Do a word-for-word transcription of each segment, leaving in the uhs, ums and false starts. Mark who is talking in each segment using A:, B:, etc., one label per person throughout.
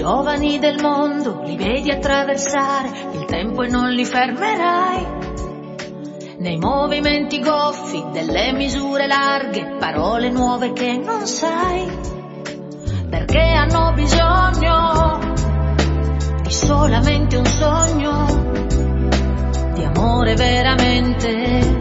A: giovani del mondo li vedi attraversare il tempo e non li fermerai. Nei movimenti goffi delle misure larghe, parole nuove che non sai, perché hanno bisogno di solamente un sogno, di amore veramente.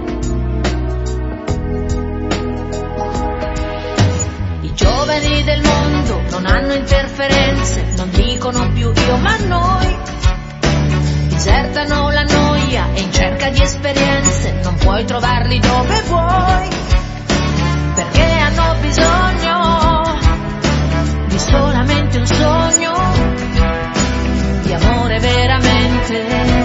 A: I giovani del mondo non hanno interferenze, non dicono più io ma noi, disertano la noia e in cerca di esperienze, non puoi trovarli dove vuoi, perché hanno bisogno di solamente un sogno, di amore veramente.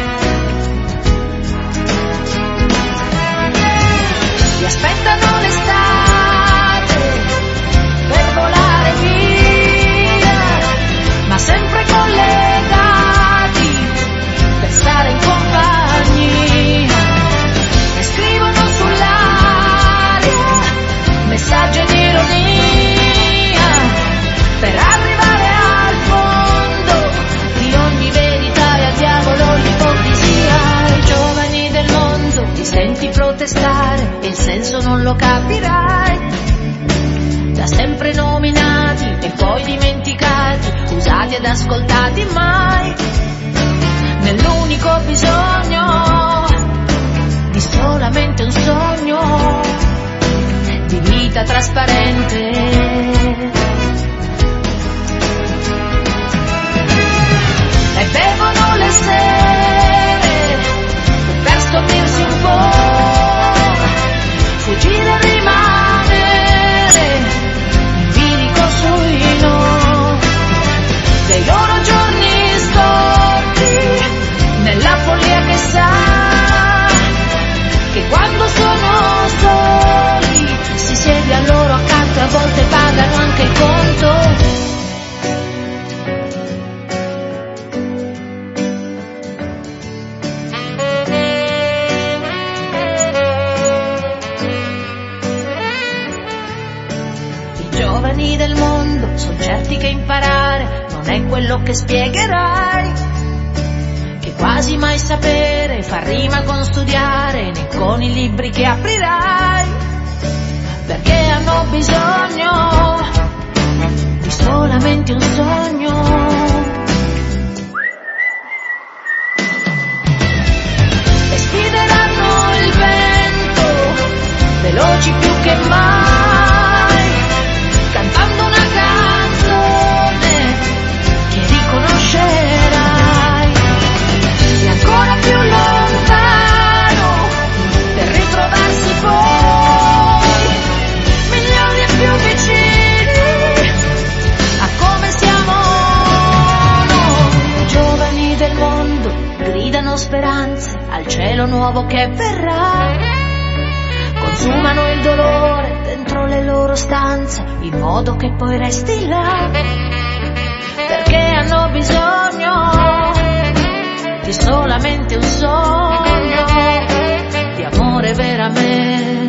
A: Ti aspettano l'estate per volare via, ma sempre collegati per stare in compagnia, e scrivono sull'aria messaggi di ironia per arrivare al fondo di ogni verità e al diavolo l'ipocrisia. I giovani del mondo ti senti protestare e il senso non lo capirai, da sempre nominati e poi dimenticati, usati ed ascoltati mai, nell'unico bisogno di solamente un sogno, di vita trasparente. E bevono le sere per stopirsi un po', fuggire e rimanere in bilico sui no dei loro giorni storti, nella follia che sa che quando sono soli si siede a loro accanto e a volte pagano anche il conto. I giovani del mondo sono certi che imparare non è quello che spiegherai, che quasi mai sapere fa rima con studiare né con i libri che aprirai, perché hanno bisogno di solamente un sogno, e sfideranno il vento veloci più che mai, cantando una canzone che riconoscerai, e ancora più lontano per ritrovarsi poi, milioni e più vicini a come siamo noi. Giovani del mondo gridano speranze al cielo nuovo che verrà, consumano il dolore dentro le loro stanze in modo che poi resti là, perché hanno bisogno di solamente un sogno, di amore veramente.